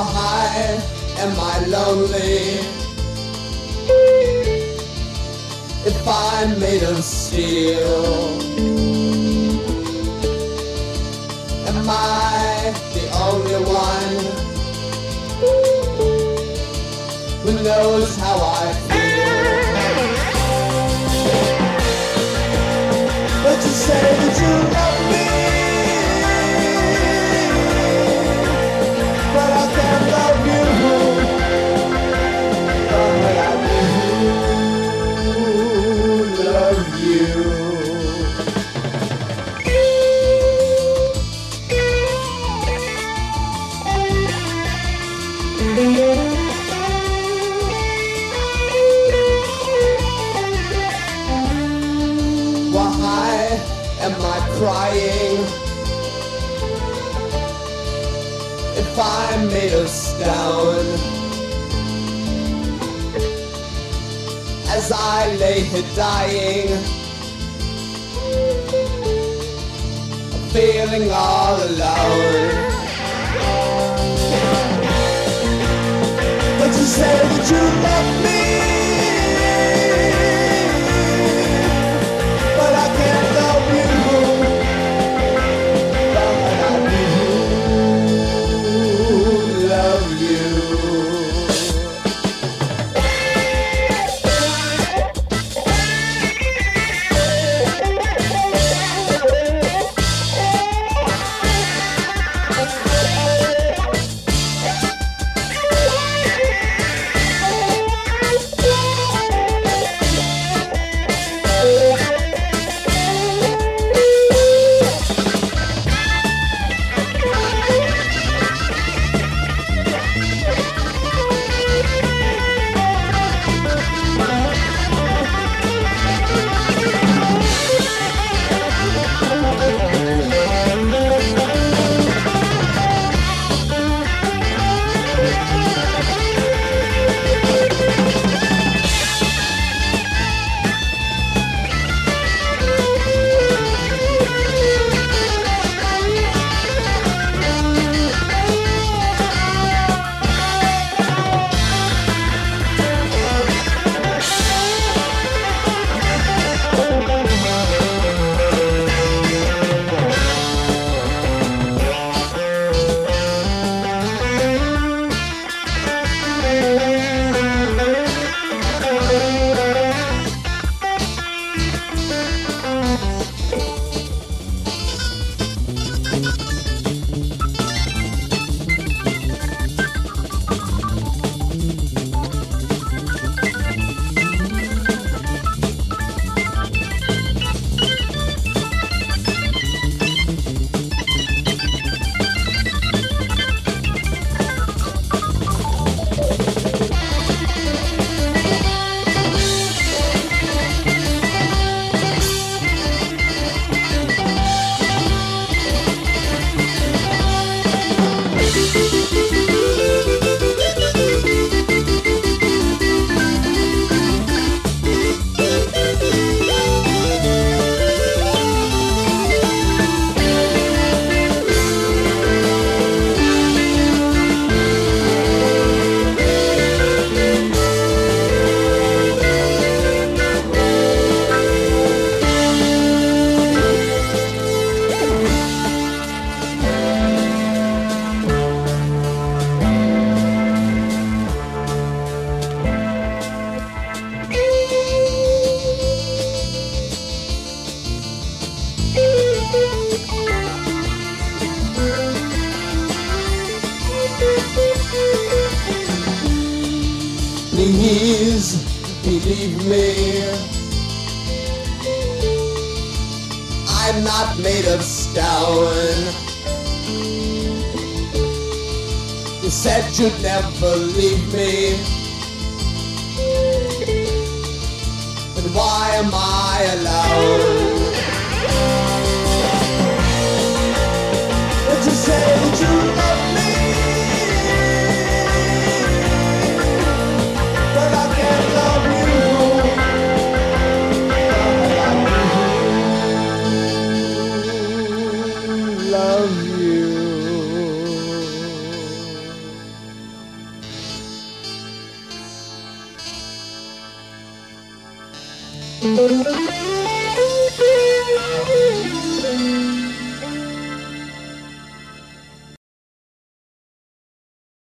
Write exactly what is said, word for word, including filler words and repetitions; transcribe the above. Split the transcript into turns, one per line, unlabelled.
Why am I lonely? If I'm made of steel, am I the only one who knows how I feel? But you say that you love me, but I can't love you. But I do love you. Why am I crying if I'm made of stone? As I lay here dying, feeling all alone. But you say that you love me, but I can't love you. But I do love you. Please believe me, I'm not made of stone. You said you'd never leave me, but why am I alone? But you say that you love me, but I can't love you. But I do love you.